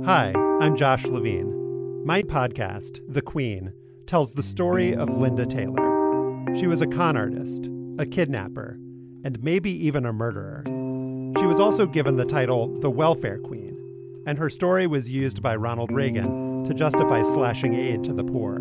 Hi, I'm Josh Levine. My podcast, The Queen, tells the story of Linda Taylor. She was a con artist, a kidnapper, and maybe even a murderer. She was also given the title the Welfare Queen, and her story was used by Ronald Reagan to justify slashing aid to the poor.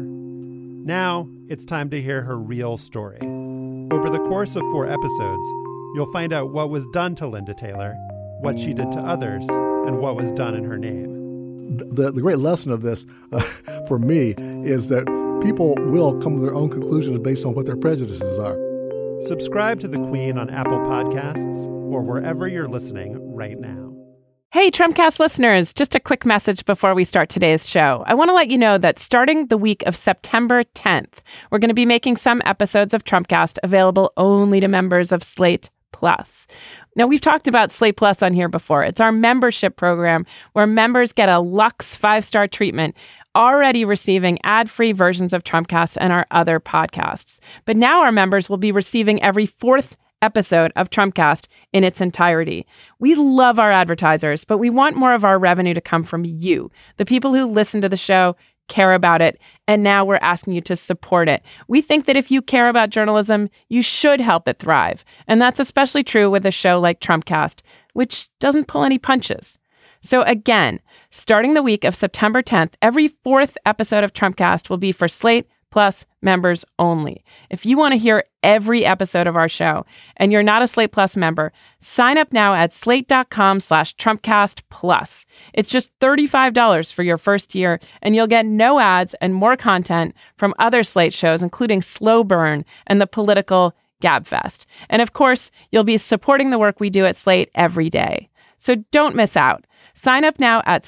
Now, it's time to hear her real story. Over the course of 4 episodes, you'll find out what was done to Linda Taylor, what she did to others, and what was done in her name. The great lesson of this, for me, is that people will come to their own conclusions based on what their prejudices are. Subscribe to The Queen on Apple Podcasts or wherever you're listening right now. Hey, Trumpcast listeners, just a quick message before we start today's show. I want to let you know that starting the week of September 10th, we're going to be making some episodes of Trumpcast available only to members of Slate Plus. Now, we've talked about Slate Plus on here before. It's our membership program where members get a luxe 5-star treatment, already receiving ad-free versions of Trumpcast and our other podcasts. But now our members will be receiving every 4th episode of Trumpcast in its entirety. We love our advertisers, but we want more of our revenue to come from you, the people who listen to the show, care about it, and now we're asking you to support it. We think that if you care about journalism, you should help it thrive. And that's especially true with a show like Trumpcast, which doesn't pull any punches. So again, starting the week of September 10th, every 4th episode of Trumpcast will be for Slate Plus members only. If you want to hear every episode of our show and you're not a Slate Plus member, sign up now at slate.com/Trumpcast Plus. It's just $35 for your first year, and you'll get no ads and more content from other Slate shows, including Slow Burn and the political Gabfest. And of course, you'll be supporting the work we do at Slate every day. So don't miss out. Sign up now at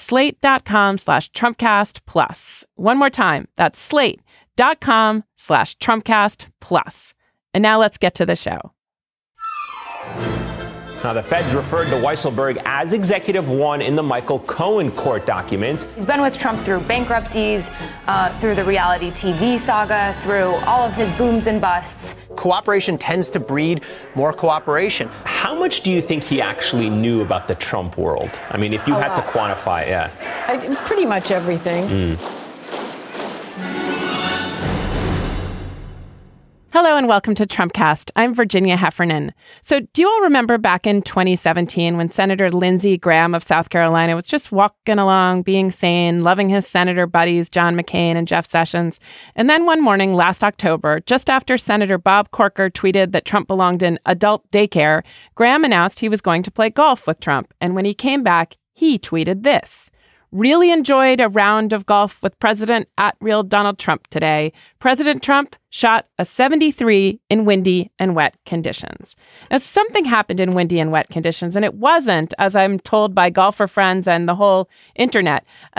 slate.com/Trumpcast Plus. One more time, that's slate.com/Trumpcast Plus. And now let's get to the show. Now, the feds referred to Weisselberg as Executive 1 in the Michael Cohen court documents. He's been with Trump through bankruptcies, through the reality TV saga, through all of his booms and busts. Cooperation tends to breed more cooperation. How much do you think he actually knew about the Trump world? I mean, if you had to quantify, Pretty much everything. Hello and welcome to Trumpcast. I'm Virginia Heffernan. So do you all remember back in 2017 when Senator Lindsey Graham of South Carolina was just walking along, being sane, loving his senator buddies, John McCain and Jeff Sessions? And then one morning last October, just after Senator Bob Corker tweeted that Trump belonged in adult daycare, Graham announced he was going to play golf with Trump. And when he came back, he tweeted this: "Really enjoyed a round of golf with President @RealDonald Trump today. President Trump shot a 73 in windy and wet conditions." Now, something happened in windy and wet conditions, and it wasn't, as I'm told by golfer friends and the whole internet, a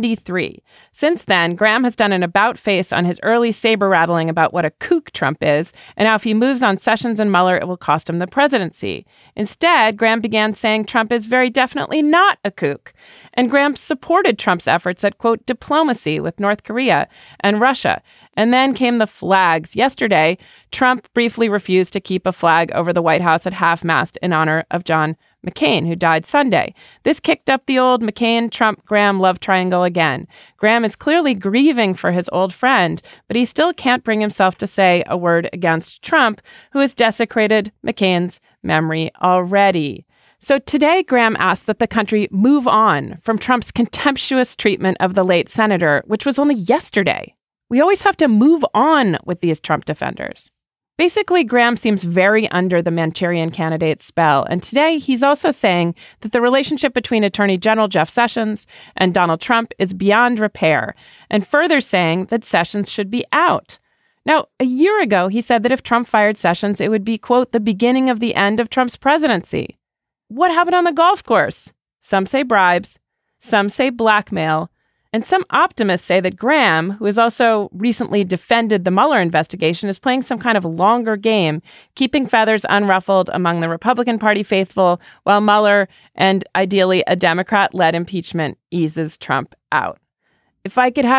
73. Since then, Graham has done an about-face on his early saber-rattling about what a kook Trump is, and how if he moves on Sessions and Mueller, it will cost him the presidency. Instead, Graham began saying Trump is very definitely not a kook, and Graham supported Trump's efforts at, quote, diplomacy with North Korea and Russia. And then came the flags. Yesterday, Trump briefly refused to keep a flag over the White House at half-mast in honor of John McCain, who died Sunday. This kicked up the old McCain-Trump-Graham love triangle again. Graham is clearly grieving for his old friend, but he still can't bring himself to say a word against Trump, who has desecrated McCain's memory already. So today, Graham asked that the country move on from Trump's contemptuous treatment of the late senator, which was only yesterday. We always have to move on with these Trump defenders. Basically, Graham seems very under the Manchurian Candidate's spell, and today he's also saying that the relationship between Attorney General Jeff Sessions and Donald Trump is beyond repair, and further saying that Sessions should be out. Now, a year ago, he said that if Trump fired Sessions, it would be, quote, the beginning of the end of Trump's presidency. What happened on the golf course? Some say bribes, some say blackmail, and some optimists say that Graham, who has also recently defended the Mueller investigation, is playing some kind of longer game, keeping feathers unruffled among the Republican Party faithful, while Mueller and ideally a Democrat-led impeachment eases Trump out. If I could have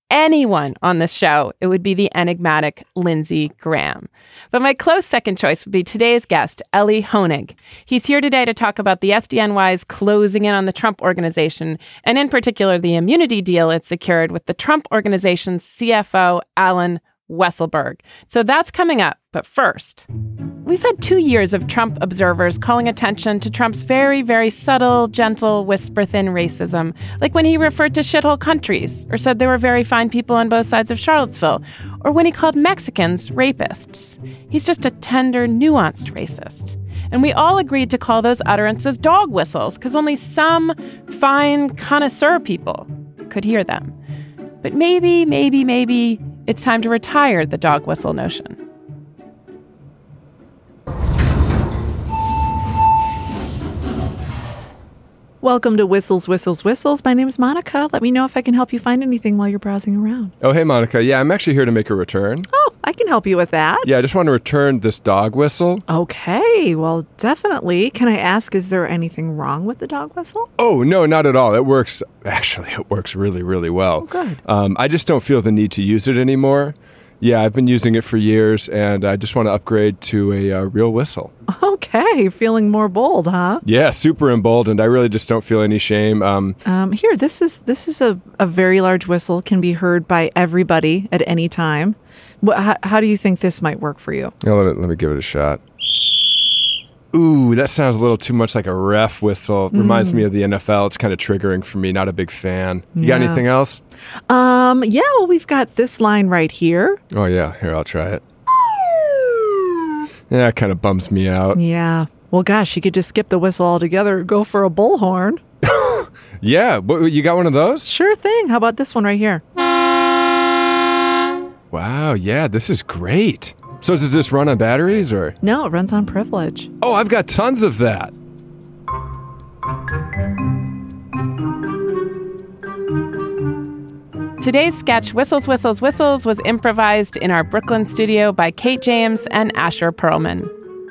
anyone on this show, it would be the enigmatic Lindsey Graham. But my close second choice would be today's guest, Elie Honig. He's here today to talk about the SDNY's closing in on the Trump Organization, and in particular, the immunity deal it secured with the Trump Organization's CFO, Allen Weisselberg. So that's coming up. But first, we've had 2 years of Trump observers calling attention to Trump's very, very subtle, gentle, whisper-thin racism, like when he referred to shithole countries or said there were very fine people on both sides of Charlottesville, or when he called Mexicans rapists. He's just a tender, nuanced racist. And we all agreed to call those utterances dog whistles because only some fine connoisseur people could hear them. But maybe it's time to retire the dog whistle notion. Welcome to Whistles, Whistles, Whistles. My name is Monica. Let me know if I can help you find anything while you're browsing around. Oh, hey, Monica. Yeah, I'm actually here to make a return. Oh, I can help you with that. Yeah, I just want to return this dog whistle. Okay, well, definitely. Can I ask, is there anything wrong with the dog whistle? Oh, no, not at all. It works really, really well. Oh, good. I just don't feel the need to use it anymore. Yeah, I've been using it for years, and I just want to upgrade to a real whistle. Okay, feeling more bold, huh? Yeah, super emboldened. I really just don't feel any shame. Here, this is a very large whistle, can be heard by everybody at any time. How do you think this might work for you? Let me give it a shot. Ooh, that sounds a little too much like a ref whistle. Reminds me of the NFL. It's kind of triggering for me. Not a big fan. You got anything else? Yeah, well, we've got this line right here. Oh, yeah. Here, I'll try it. Yeah, it kind of bums me out. Yeah. Well, gosh, you could just skip the whistle altogether, go for a bullhorn. Yeah. You got one of those? Sure thing. How about this one right here? Wow. Yeah, this is great. So does this run on batteries or? No, it runs on privilege. Oh, I've got tons of that. Today's sketch, Whistles, Whistles, Whistles, was improvised in our Brooklyn studio by Kate James and Asher Perlman.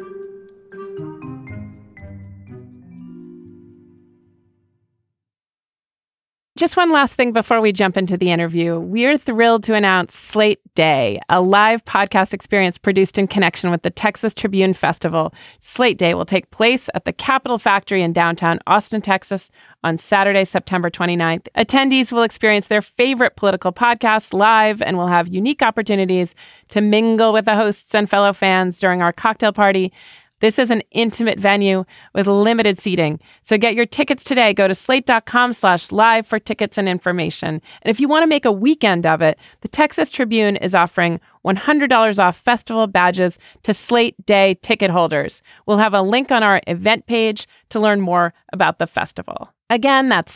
Just one last thing before we jump into the interview. We're thrilled to announce Slate Day, a live podcast experience produced in connection with the Texas Tribune Festival. Slate Day will take place at the Capitol Factory in downtown Austin, Texas on Saturday, September 29th. Attendees will experience their favorite political podcasts live and will have unique opportunities to mingle with the hosts and fellow fans during our cocktail party. This is an intimate venue with limited seating. So get your tickets today. Go to slate.com/live for tickets and information. And if you want to make a weekend of it, the Texas Tribune is offering $100 off festival badges to Slate Day ticket holders. We'll have a link on our event page to learn more about the festival. Again, that's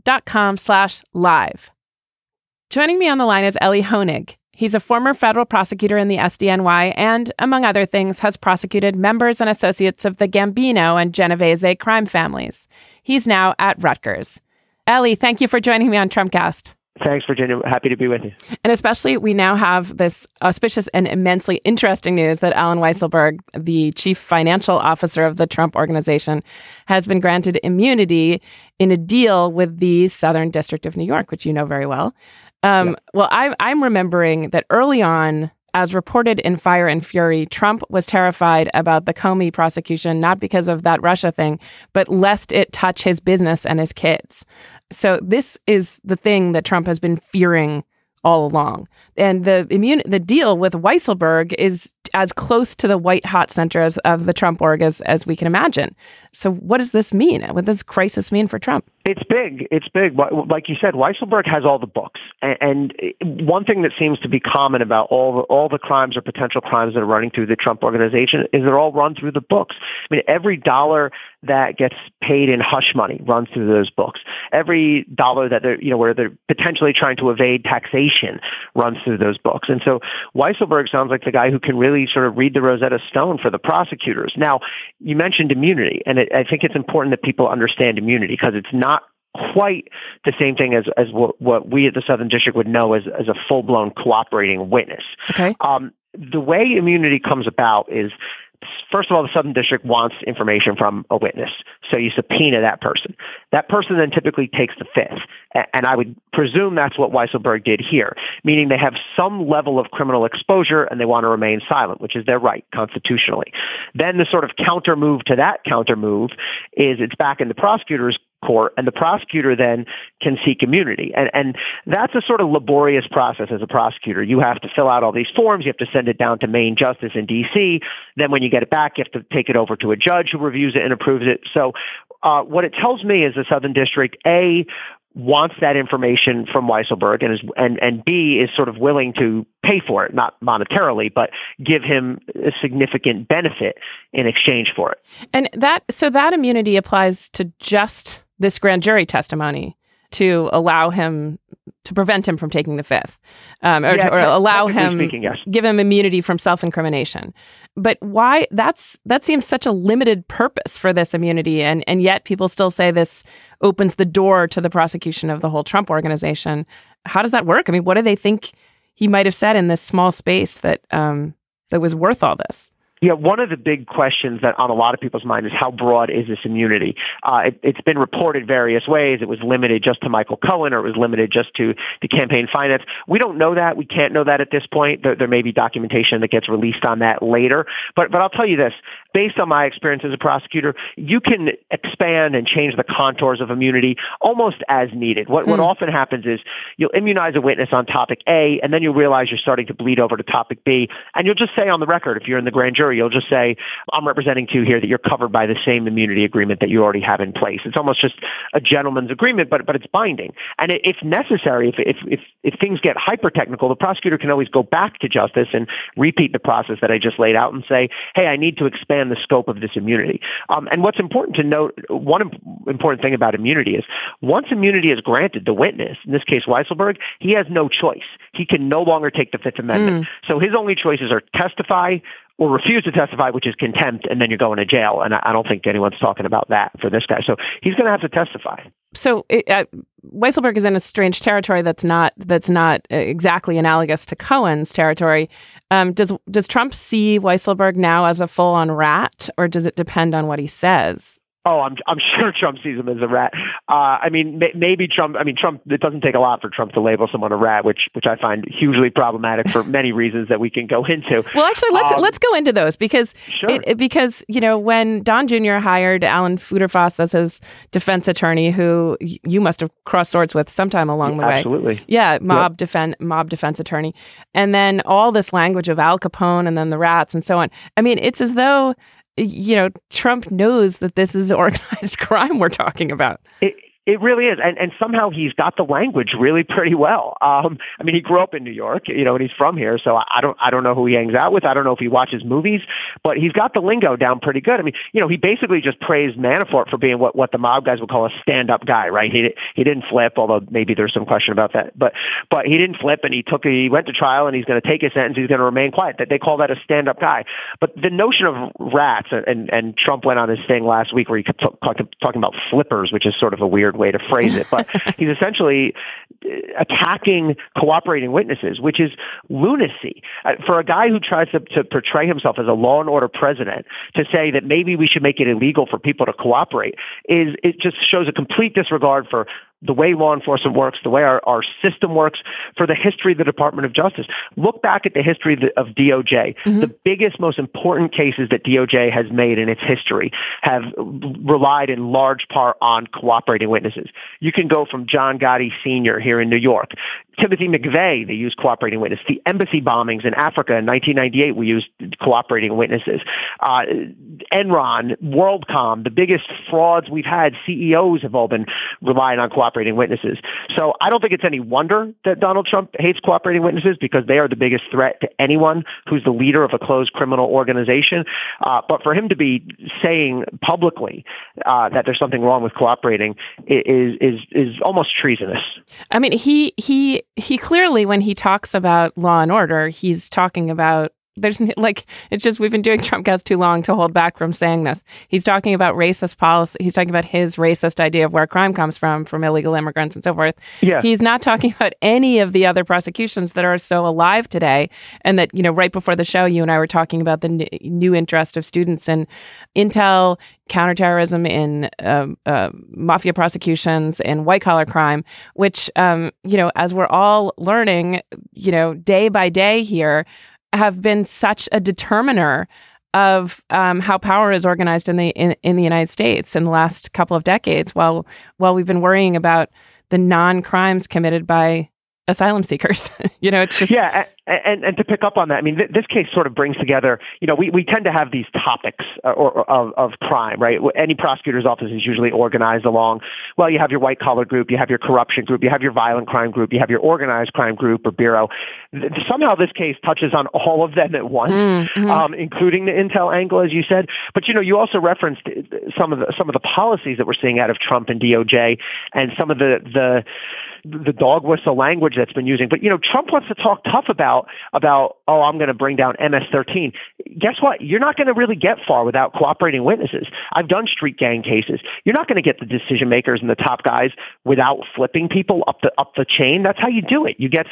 slate.com/live. Joining me on the line is Elie Honig. He's a former federal prosecutor in the SDNY and, among other things, has prosecuted members and associates of the Gambino and Genovese crime families. He's now at Rutgers. Elie, thank you for joining me on Trumpcast. Thanks, Virginia. Happy to be with you. And especially, we now have this auspicious and immensely interesting news that Allen Weisselberg, the chief financial officer of the Trump Organization, has been granted immunity in a deal with the Southern District of New York, which you know very well. Well, I'm remembering that early on, as reported in Fire and Fury, Trump was terrified about the Comey prosecution, not because of that Russia thing, but lest it touch his business and his kids. So this is the thing that Trump has been fearing all along. And the deal with Weisselberg is as close to the white hot center of the Trump org as we can imagine. So what does this mean? What does this crisis mean for Trump? It's big. It's big. Like you said, Weisselberg has all the books. And one thing that seems to be common about all the crimes or potential crimes that are running through the Trump Organization is they're all run through the books. I mean, every dollar that gets paid in hush money runs through those books. Every dollar that where they're potentially trying to evade taxation runs through those books. And so Weisselberg sounds like the guy who can really sort of read the Rosetta Stone for the prosecutors. Now, you mentioned immunity, and I think it's important that people understand immunity because it's not quite the same thing as what we at the Southern District would know as a full-blown cooperating witness. Okay. The way immunity comes about is first of all, the Southern District wants information from a witness. So you subpoena that person. That person then typically takes the fifth. And I would presume that's what Weisselberg did here, meaning they have some level of criminal exposure and they want to remain silent, which is their right constitutionally. Then the sort of counter move to that counter move is it's back in the prosecutor's court, and the prosecutor then can seek immunity. And that's a sort of laborious process as a prosecutor. You have to fill out all these forms. You have to send it down to Main Justice in D.C. Then when you get it back, you have to take it over to a judge who reviews it and approves it. So what it tells me is the Southern District, A, wants that information from Weisselberg and B, is sort of willing to pay for it, not monetarily, but give him a significant benefit in exchange for it. And that immunity applies to just this grand jury testimony to allow him to prevent him from taking the fifth, or allow him, yes. Give him immunity from self-incrimination. But why? That seems such a limited purpose for this immunity, and yet people still say this opens the door to the prosecution of the whole Trump organization. How does that work? I mean, what do they think he might have said in this small space that was worth all this? Yeah, one of the big questions that on a lot of people's mind is how broad is this immunity? It's been reported various ways. It was limited just to Michael Cohen, or it was limited just to the campaign finance. We don't know that. We can't know that at this point. There may be documentation that gets released on that later. But I'll tell you this, based on my experience as a prosecutor, you can expand and change the contours of immunity almost as needed. What often happens is you'll immunize a witness on topic A, and then you realize you're starting to bleed over to topic B, and you'll just say on the record, if you're in the grand jury, you'll just say, I'm representing to you here that you're covered by the same immunity agreement that you already have in place. It's almost just a gentleman's agreement, but it's binding. And if necessary, if things get hyper technical, the prosecutor can always go back to justice and repeat the process that I just laid out and say, hey, I need to expand the scope of this immunity. And what's important to note, one important thing about immunity is once immunity is granted, the witness, in this case Weisselberg, he has no choice. He can no longer take the Fifth Amendment. So his only choices are testify or refuse to testify, which is contempt, and then you're going to jail. And I don't think anyone's talking about that for this guy. So he's going to have to testify. So Weisselberg is in a strange territory that's not exactly analogous to Cohen's territory. Does Trump see Weisselberg now as a full-on rat, or does it depend on what he says? Oh, I'm sure Trump sees him as a rat. Maybe Trump. Trump. It doesn't take a lot for Trump to label someone a rat, which I find hugely problematic for many reasons that we can go into. Well, actually, let's go into those because when Don Jr. hired Alan Futerfas as his defense attorney, who you must have crossed swords with sometime along the way. Absolutely. Yeah, mob defense attorney, and then all this language of Al Capone and then the rats and so on. I mean, it's as though Trump knows that this is organized crime we're talking about. It really is. And somehow he's got the language really pretty well. He grew up in New York, and he's from here. So I don't know who he hangs out with. I don't know if he watches movies, but he's got the lingo down pretty good. He basically just praised Manafort for being what the mob guys would call a stand-up guy, right? He didn't flip, although maybe there's some question about that. But he didn't flip, and he went to trial, and he's going to take his sentence. He's going to remain quiet. They call that a stand-up guy. But the notion of rats, and Trump went on his thing last week where he kept talking about flippers, which is sort of a weird way to phrase it, but he's essentially attacking cooperating witnesses, which is lunacy. For a guy who tries to portray himself as a law and order president, to say that maybe we should make it illegal for people to cooperate it just shows a complete disregard for the way law enforcement works, the way our system works, for the history of the Department of Justice. Look back at the history of DOJ. Mm-hmm. The biggest, most important cases that DOJ has made in its history have relied in large part on cooperating witnesses. You can go from John Gotti Sr. here in New York, Timothy McVeigh, they used cooperating witnesses. The embassy bombings in Africa in 1998, we used cooperating witnesses. Enron, WorldCom, the biggest frauds we've had, CEOs have all been relying on cooperating witnesses. So I don't think it's any wonder that Donald Trump hates cooperating witnesses, because they are the biggest threat to anyone who's the leader of a closed criminal organization. But for him to be saying publicly that there's something wrong with cooperating is almost treasonous. I mean, he clearly, when he talks about law and order, he's talking about it's just we've been doing Trumpcast too long to hold back from saying this. He's talking about racist policy. He's talking about his racist idea of where crime comes from illegal immigrants and so forth. Yeah. He's not talking about any of the other prosecutions that are so alive today. And that, right before the show, you and I were talking about the new interest of students in intel, counterterrorism, in mafia prosecutions, and white collar crime, which, as we're all learning, day by day here, have been such a determiner of how power is organized in the United States in the last couple of decades. While we've been worrying about the non-crimes committed by asylum seekers, it's just And to pick up on that, I mean, this case sort of brings together, we tend to have these topics of crime, right? Any prosecutor's office is usually organized along, well, you have your white collar group, you have your corruption group, you have your violent crime group, you have your organized crime group or bureau. Somehow this case touches on all of them at once, including the intel angle, as you said. But, you also referenced some of the policies that we're seeing out of Trump and DOJ and some of the dog whistle language that's been using. But, Trump wants to talk tough about, I'm going to bring down MS-13. Guess what? You're not going to really get far without cooperating witnesses. I've done street gang cases. You're not going to get the decision makers and the top guys without flipping people up the chain. That's how you do it. You get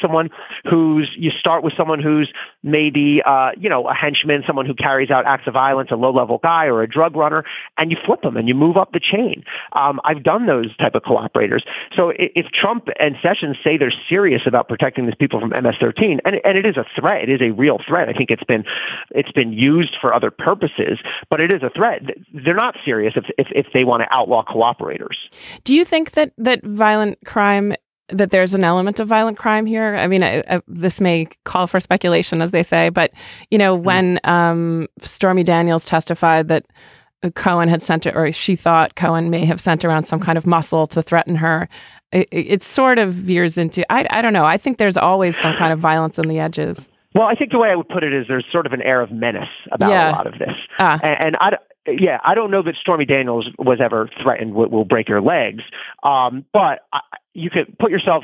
you start with someone who's maybe, a henchman, someone who carries out acts of violence, a low-level guy or a drug runner, and you flip them and you move up the chain. I've done those type of cooperators. So if Trump and Sessions say they're serious about protecting these people from MS-13, and it is a threat. It is a real threat. I think it's been used for other purposes, but it is a threat. They're not serious if they want to outlaw cooperators. Do you think that violent crime, that there's an element of violent crime here? I mean, this may call for speculation, as they say, but when Stormy Daniels testified that Cohen had sent it, or she thought Cohen may have sent around some kind of muscle to threaten her, it sort of veers into, I don't know. I think there's always some kind of violence on the edges. Well, I think the way I would put it is there's sort of an air of menace about a lot of this. And I don't know that Stormy Daniels was ever threatened with break your legs. But you could put yourself,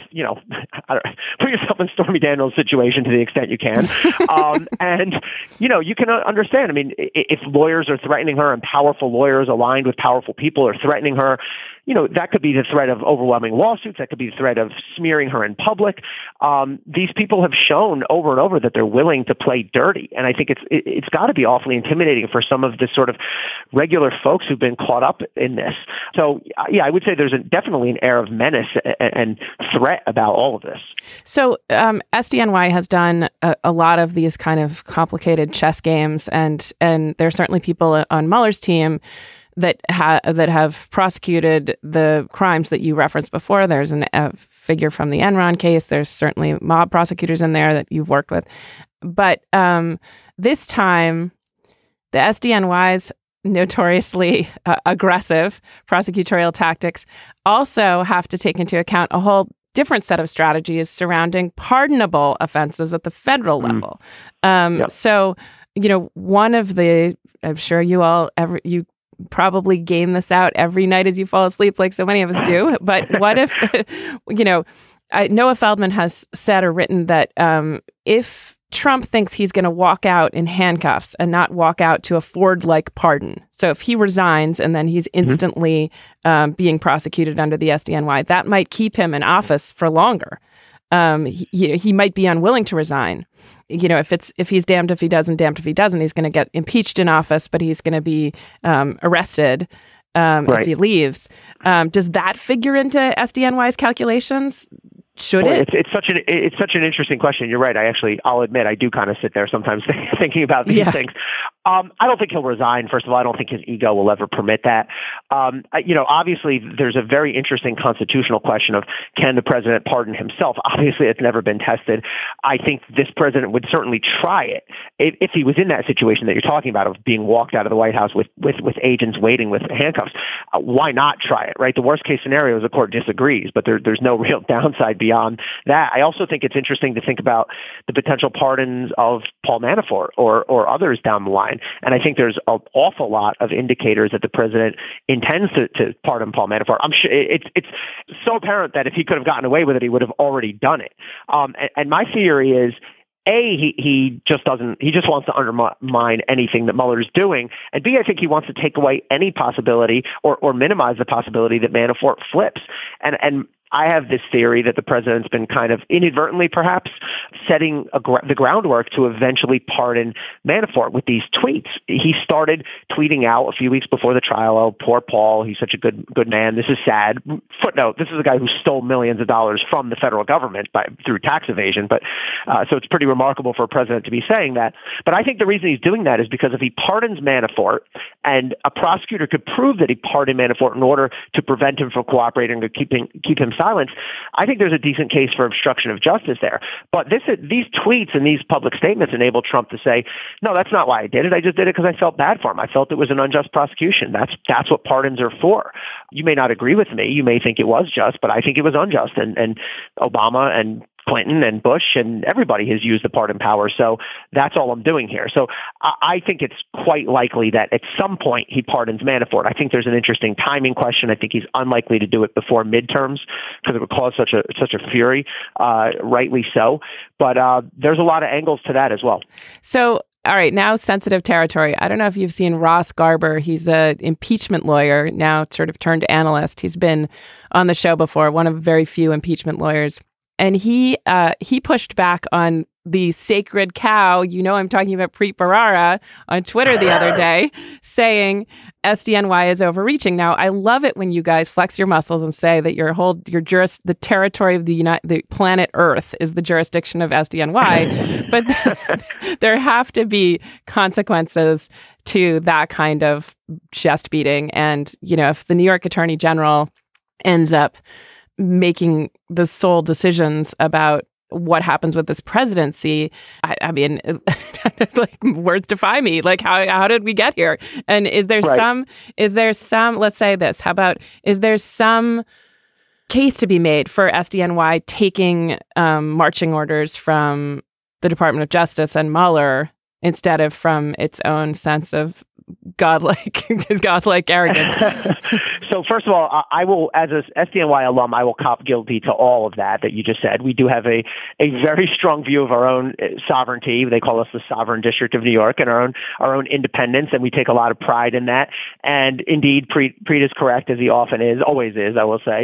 put yourself in Stormy Daniels' situation to the extent you can. And, you can understand. I mean, if lawyers are threatening her and powerful lawyers aligned with powerful people are threatening her, that could be the threat of overwhelming lawsuits. That could be the threat of smearing her in public. These people have shown over and over that they're willing to play dirty. And I think it's got to be awfully intimidating for some of the sort of regular folks who've been caught up in this. So, I would say there's definitely an air of menace and threat about all of this. So SDNY has done a lot of these kind of complicated chess games, and there are certainly people on Mueller's team that have prosecuted the crimes that you referenced before. There's a figure from the Enron case. There's certainly mob prosecutors in there that you've worked with. But this time, the SDNY's notoriously aggressive prosecutorial tactics also have to take into account a whole different set of strategies surrounding pardonable offenses at the federal level. So, one of the, I'm sure you probably game this out every night as you fall asleep, like so many of us do. But what if, Noah Feldman has said or written that if Trump thinks he's going to walk out in handcuffs and not walk out to a Ford-like pardon, so if he resigns and then he's instantly being prosecuted under the SDNY, that might keep him in office for longer. He might be unwilling to resign. If he's damned if he doesn't, damned if he doesn't, he's going to get impeached in office, but he's going to be arrested if he leaves. Does that figure into SDNY's calculations? Should it? It's such an interesting question. You're right. I'll admit, I do kind of sit there sometimes thinking about these things. I don't think he'll resign. First of all, I don't think his ego will ever permit that. Obviously, there's a very interesting constitutional question of can the president pardon himself? Obviously, it's never been tested. I think this president would certainly try it if he was in that situation that you're talking about of being walked out of the White House with agents waiting with handcuffs. Why not try it, right? The worst case scenario is the court disagrees, but there's no real downside beyond that. I also think it's interesting to think about the potential pardons of Paul Manafort or others down the line. And I think there's an awful lot of indicators that the president intends to pardon Paul Manafort. I'm sure it's so apparent that if he could have gotten away with it, he would have already done it. And my theory is he just wants to undermine anything that Mueller is doing. And B, I think he wants to take away any possibility or minimize the possibility that Manafort flips. And I have this theory that the president's been kind of inadvertently, perhaps, setting the groundwork to eventually pardon Manafort with these tweets. He started tweeting out a few weeks before the trial, "Oh, poor Paul, he's such a good man. This is sad." Footnote: this is a guy who stole millions of dollars from the federal government through tax evasion. But so it's pretty remarkable for a president to be saying that. But I think the reason he's doing that is because if he pardons Manafort, and a prosecutor could prove that he pardoned Manafort in order to prevent him from cooperating or keep him silence, I think there's a decent case for obstruction of justice there. But these tweets and these public statements enable Trump to say, "No, that's not why I did it. I just did it because I felt bad for him. I felt it was an unjust prosecution." That's what pardons are for. You may not agree with me. You may think it was just, but I think it was unjust. And Obama and Clinton and Bush and everybody has used the pardon power. So that's all I'm doing here. So I think it's quite likely that at some point he pardons Manafort. I think there's an interesting timing question. I think he's unlikely to do it before midterms because it would cause such a fury, rightly so. But there's a lot of angles to that as well. So, all right, now sensitive territory. I don't know if you've seen Ross Garber. He's an impeachment lawyer, now sort of turned analyst. He's been on the show before, one of very few impeachment lawyers. And he pushed back on the sacred cow, I'm talking about Preet Bharara, on Twitter the other day, saying SDNY is overreaching. Now, I love it when you guys flex your muscles and say that the territory of the planet Earth is the jurisdiction of SDNY, but there have to be consequences to that kind of chest beating. And, if the New York Attorney General ends up making the sole decisions about what happens with this presidency, I mean, like, words defy me. Like, how did we get here? And is there some, let's say this, how about, is there some case to be made for SDNY taking marching orders from the Department of Justice and Mueller instead of from its own sense of godlike arrogance? So first of all, I will, as a SDNY alum, I will cop guilty to all of that you just said. We do have a very strong view of our own sovereignty. They call us the Sovereign District of New York, and our own independence, and we take a lot of pride in that. And indeed, Preet is correct, as he often is, always is, I will say.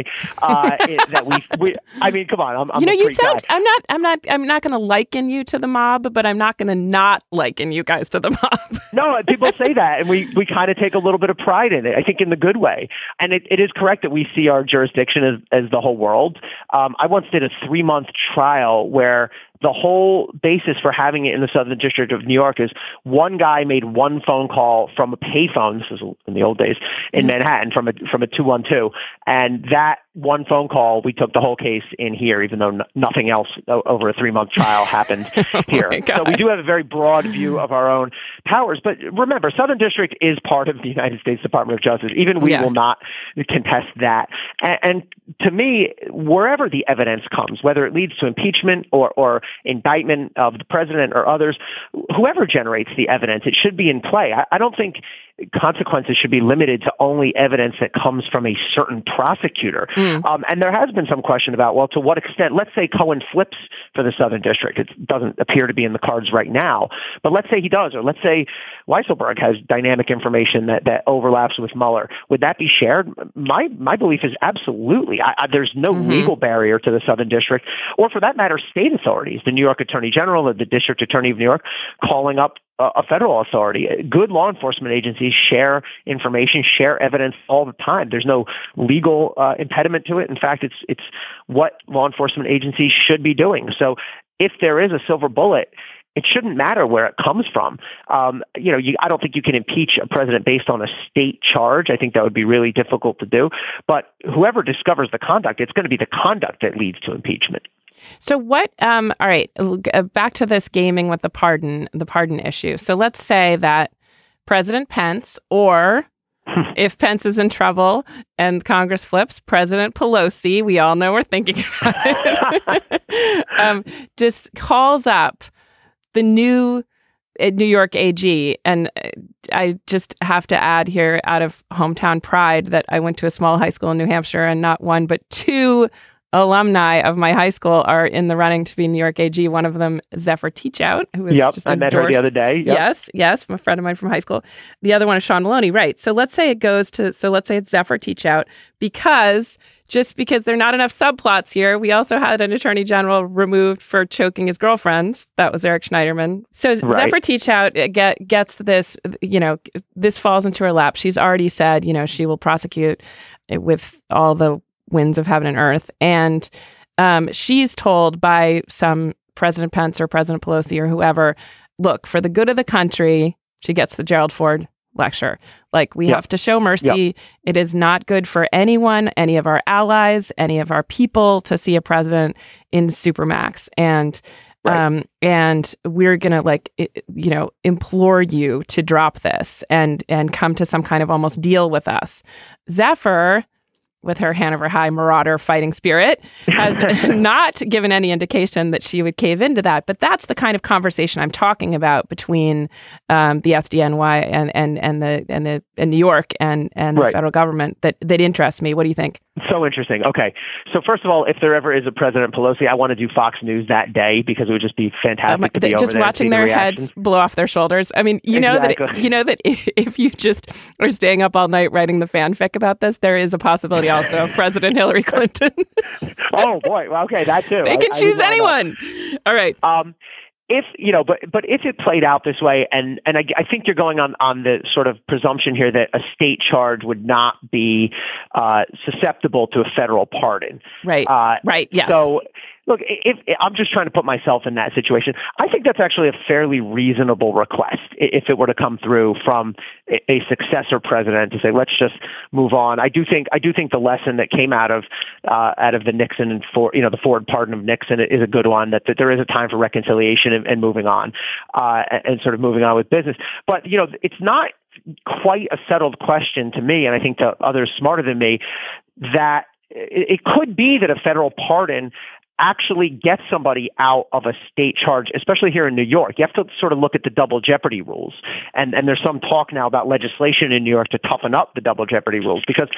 That we I mean, come on, I'm you sound. Guy. I'm not going to liken you to the mob, but I'm not going to not liken you guys to the mob. No, people say that, and we kind of take a little bit of pride in it. I think in the good way. And it is correct that we see our jurisdiction as the whole world. I once did a 3-month trial where the whole basis for having it in the Southern District of New York is one guy made one phone call from a payphone. This was in the old days in Manhattan from a 212. And that one phone call, we took the whole case in here, even though nothing else over a 3-month trial happened here. So we do have a very broad view of our own powers. But remember, Southern District is part of the United States Department of Justice. Even we will not contest that. And to me, wherever the evidence comes, whether it leads to impeachment or indictment of the president or others, whoever generates the evidence, it should be in play. I don't think consequences should be limited to only evidence that comes from a certain prosecutor. And there has been some question about, well, to what extent, let's say Cohen flips for the Southern District. It doesn't appear to be in the cards right now, but let's say he does, or let's say Weisselberg has dynamic information that overlaps with Mueller. Would that be shared? My belief is absolutely. There's no legal barrier to the Southern District, or for that matter, state authorities, the New York Attorney General or the District Attorney of New York, calling up a federal authority. Good law enforcement agencies share information, share evidence all the time. There's no legal impediment to it. In fact, it's what law enforcement agencies should be doing. So if there is a silver bullet, it shouldn't matter where it comes from. I don't think you can impeach a president based on a state charge. I think that would be really difficult to do. But whoever discovers the conduct, it's going to be the conduct that leads to impeachment. So what, all right, back to this gaming with the pardon issue. So let's say that President Pence, or if Pence is in trouble and Congress flips, President Pelosi, we all know we're thinking about it, just calls up the new New York AG. And I just have to add here, out of hometown pride, that I went to a small high school in New Hampshire, and not one, but two alumni of my high school are in the running to be New York AG. One of them, Zephyr Teachout, who was just I met her the other day. Yep. Yes, a friend of mine from high school. The other one is Sean Maloney, right? So let's say it's Zephyr Teachout because there are not enough subplots here. We also had an attorney general removed for choking his girlfriends. That was Eric Schneiderman. So Zephyr Teachout gets this, this falls into her lap. She's already said, she will prosecute it with all the winds of heaven and earth. And she's told by some President Pence or President Pelosi or whoever, look, for the good of the country, she gets the Gerald Ford lecture. We have to show mercy. Yep. It is not good for anyone, any of our allies, any of our people to see a president in Supermax. And and we're going to implore you to drop this and come to some kind of almost deal with us. Zephyr, with her Hanover High marauder fighting spirit, has not given any indication that she would cave into that. But that's the kind of conversation I'm talking about between the SDNY and New York and the federal government that interests me. What do you think? So interesting. Okay. So first of all, if there ever is a President Pelosi, I want to do Fox News that day because it would just be fantastic to be over just there watching their heads blow off their shoulders. I mean, you know that if you just are staying up all night writing the fanfic about this, there is a possibility also of President Hillary Clinton. Oh boy. Well, okay, that too. They can choose anyone. All right. If but if it played out this way, and I think you're going on the sort of presumption here that a state charge would not be susceptible to a federal pardon. Right. Right. Yes. So, look, if I'm just trying to put myself in that situation, I think that's actually a fairly reasonable request if it were to come through from a successor president to say, let's just move on. I do think the lesson that came out of the Nixon and the Ford pardon of Nixon is a good one, that there is a time for reconciliation and moving on and sort of moving on with business. But, it's not quite a settled question to me, and I think to others smarter than me, that it could be that a federal pardon actually get somebody out of a state charge, especially here in New York. You have to sort of look at the double jeopardy rules. And there's some talk now about legislation in New York to toughen up the double jeopardy rules because,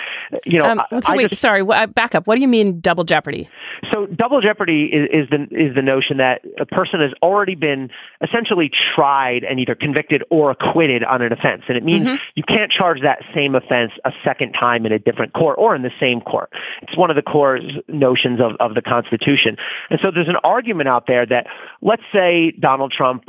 back up. What do you mean double jeopardy? So double jeopardy is the notion that a person has already been essentially tried and either convicted or acquitted on an offense. And it means you can't charge that same offense a second time in a different court or in the same court. It's one of the core notions of the Constitution. And so there's an argument out there that, let's say Donald Trump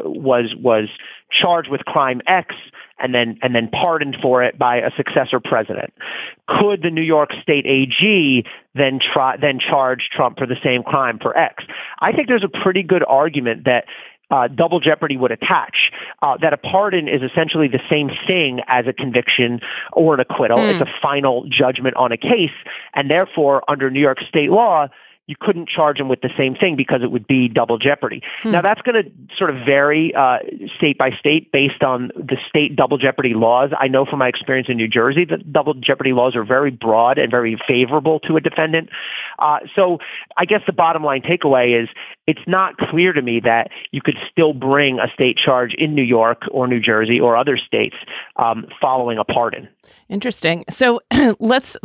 was charged with crime X and then pardoned for it by a successor president. Could the New York State AG then charge Trump for the same crime for X? I think there's a pretty good argument that double jeopardy would attach, that a pardon is essentially the same thing as a conviction or an acquittal. It's a final judgment on a case, and therefore, under New York state law, you couldn't charge him with the same thing because it would be double jeopardy. Now, that's going to sort of vary state by state based on the state double jeopardy laws. I know from my experience in New Jersey that double jeopardy laws are very broad and very favorable to a defendant. So I guess the bottom line takeaway is it's not clear to me that you could still bring a state charge in New York or New Jersey or other states following a pardon. Interesting. So let's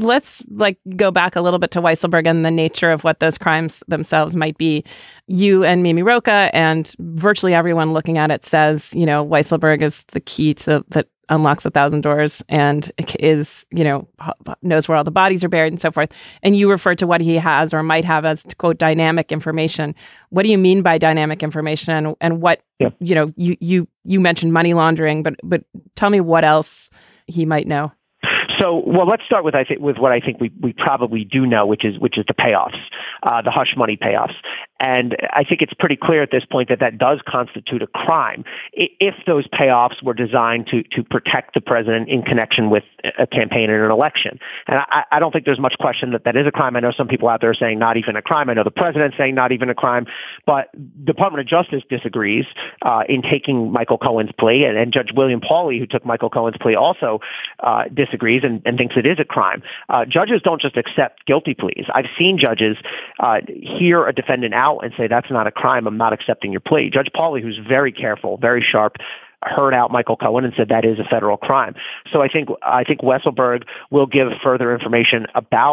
go back a little bit to Weisselberg and the nature of what those crimes themselves might be. You and Mimi Rocah and virtually everyone looking at it says, Weisselberg is the key that unlocks 1,000 doors and is, knows where all the bodies are buried and so forth. And you refer to what he has or might have as, to quote, dynamic information. What do you mean by dynamic information? And what, you mentioned money laundering, but tell me what else he might know. So, let's start with what I think we probably do know, which is the payoffs, the hush money payoffs. And I think it's pretty clear at this point that does constitute a crime if those payoffs were designed to protect the president in connection with a campaign and an election. And I don't think there's much question that is a crime. I know some people out there are saying not even a crime. I know the president's saying not even a crime. But the Department of Justice disagrees in taking Michael Cohen's plea. And Judge William Pauley, who took Michael Cohen's plea, also disagrees and thinks it is a crime. Judges don't just accept guilty pleas. I've seen judges hear a defendant out and say, that's not a crime, I'm not accepting your plea. Judge Pauley, who's very careful, very sharp, heard out Michael Cohen and said that is a federal crime. So I think Weisselberg will give further information about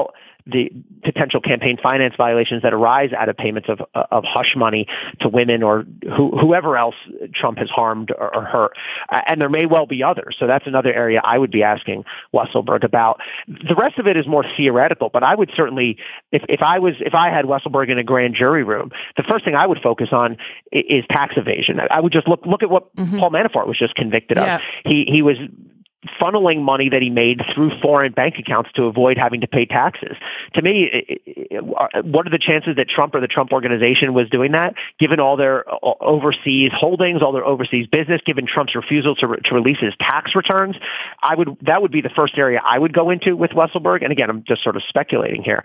the potential campaign finance violations that arise out of payments of hush money to women or whoever else Trump has harmed or hurt. And there may well be others. So that's another area I would be asking Weisselberg about. The rest of it is more theoretical, but I would certainly, if I had Weisselberg in a grand jury room, the first thing I would focus on is tax evasion. I would just look at what Paul Manafort was just convicted of. He was funneling money that he made through foreign bank accounts to avoid having to pay taxes. To me, what are the chances that Trump or the Trump organization was doing that, given all their overseas holdings, all their overseas business, given Trump's refusal to release his tax returns? That would be the first area I would go into with Weisselberg. And again, I'm just sort of speculating here.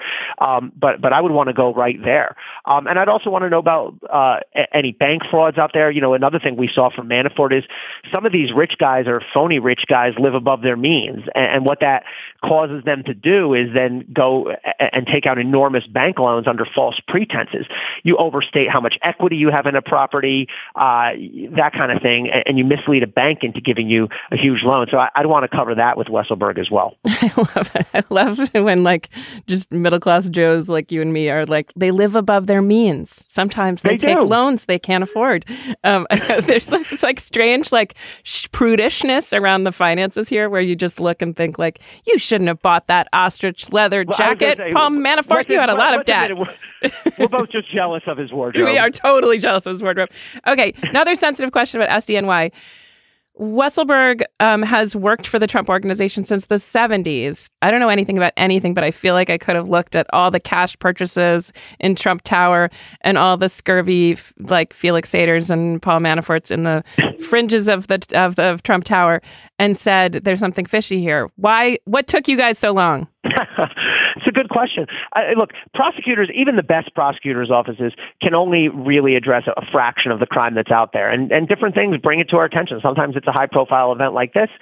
But I would want to go right there. And I'd also want to know about any bank frauds out there. You know, another thing we saw from Manafort is some of these rich guys or phony rich guys live above their means. And what that causes them to do is then go and take out enormous bank loans under false pretenses. You overstate how much equity you have in a property, that kind of thing, and you mislead a bank into giving you a huge loan. So I'd want to cover that with Weisselberg as well. I love it. I love when just middle-class Joes like you and me are they live above their means. Sometimes they take loans they can't afford. There's this strange prudishness around the finances here where you just look and think you shouldn't have bought that ostrich leather jacket. Paul Manafort, you had a lot of debt. We're both just jealous of his wardrobe. We are totally jealous of his wardrobe. Okay, another sensitive question about SDNY. Weisselberg has worked for the Trump Organization since the 70s. I don't know anything about anything, but I feel like I could have looked at all the cash purchases in Trump Tower and all the scurvy, Felix Sater's and Paul Manafort's in the fringes of the Trump Tower and said, there's something fishy here. What took you guys so long? It's a good question. Look, prosecutors, even the best prosecutors' offices, can only really address a fraction of the crime that's out there. And different things bring it to our attention. Sometimes it's a high-profile event like this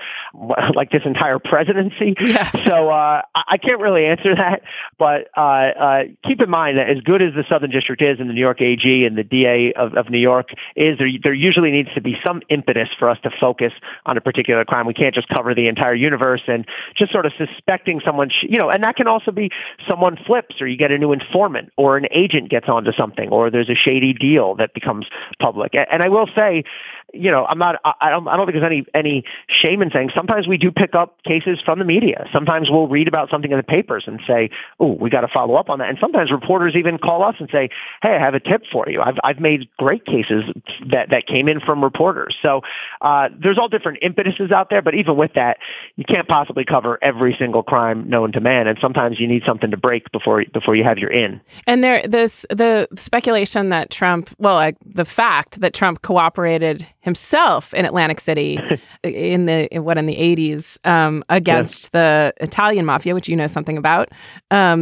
entire presidency. Yeah. So I can't really answer that. But keep in mind that as good as the Southern District is and the New York AG and the DA of New York is, there usually needs to be some impetus for us to focus on a particular crime. We can't just cover the entire universe and just sort of suspecting someone, and that can also be someone flips or you get a new informant or an agent gets onto something or there's a shady deal that becomes public. And I will say, I don't think there's any shame in saying sometimes we do pick up cases from the media. Sometimes we'll read about something in the papers and say, oh, we got to follow up on that. And sometimes reporters even call us and say, hey, I have a tip for you. I've made great cases that came in from reporters. So there's all different impetuses out there. But even with that, you can't possibly cover every single crime known to man. And sometimes you need something to break before you have your in. And the speculation that the fact that Trump cooperated himself in Atlantic City in the 80s against the Italian mafia, which you know something about. Do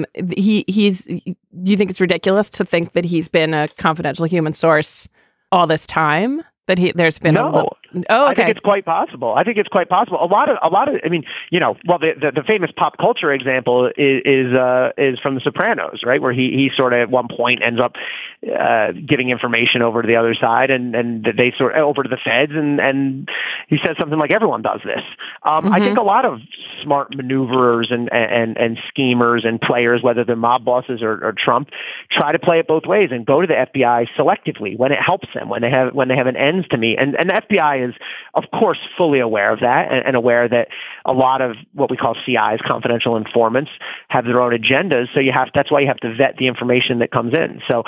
you think it's ridiculous to think that he's been a confidential human source all this time? That there's been okay. I think it's quite possible. A lot of, the famous pop culture example is from The Sopranos, right? Where he sort of at one point ends up giving information over to the other side and they sort of over to the feds and he says something like everyone does this. I think a lot of smart maneuverers and schemers and players, whether they're mob bosses or Trump, try to play it both ways and go to the FBI selectively when it helps them, when they have an ends to meet. And the FBI is, of course, fully aware of that and aware that a lot of what we call CIs, confidential informants, have their own agendas. So that's why you have to vet the information that comes in. So,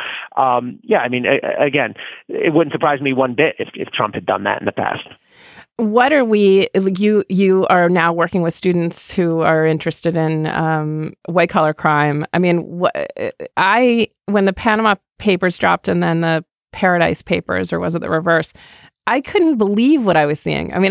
again, it wouldn't surprise me one bit if Trump had done that in the past. What are you are now working with students who are interested in white collar crime. I mean, when the Panama Papers dropped and then the Paradise Papers, or was it the reverse? I couldn't believe what I was seeing. I mean,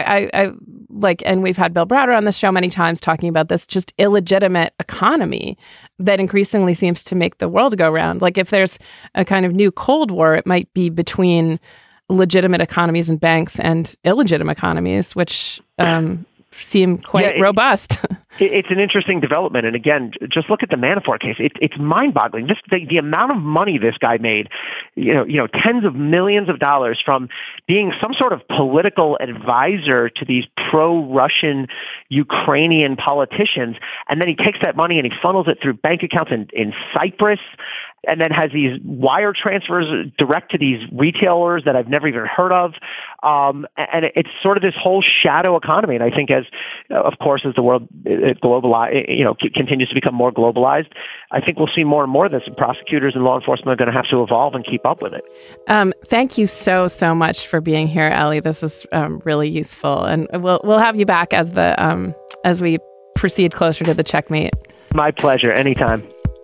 and we've had Bill Browder on this show many times talking about this just illegitimate economy that increasingly seems to make the world go round. Like if there's a kind of new Cold War, it might be between legitimate economies and banks and illegitimate economies, which seem quite robust. It's an interesting development. And again, just look at the Manafort case. It's mind-boggling. The amount of money this guy made, tens of millions of dollars from being some sort of political advisor to these pro-Russian Ukrainian politicians. And then he takes that money and he funnels it through bank accounts in Cyprus, and then has these wire transfers direct to these retailers that I've never even heard of. And it's sort of this whole shadow economy. And I think as the world continues to become more globalized, I think we'll see more and more of this. And prosecutors and law enforcement are going to have to evolve and keep up with it. Thank you so much for being here, Ellie. This is really useful. And we'll have you back as we proceed closer to the checkmate. My pleasure. Anytime.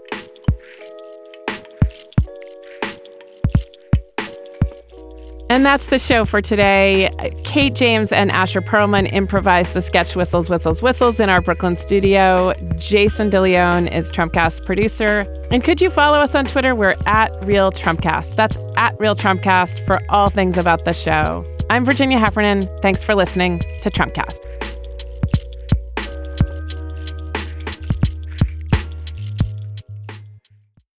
And that's the show for today. Kate James and Asher Perlman improvised the sketch Whistles, Whistles, Whistles in our Brooklyn studio. Jason DeLeon is Trumpcast's producer. And could you follow us on Twitter? We're @RealTrumpcast. That's @RealTrumpcast for all things about the show. I'm Virginia Heffernan. Thanks for listening to Trumpcast.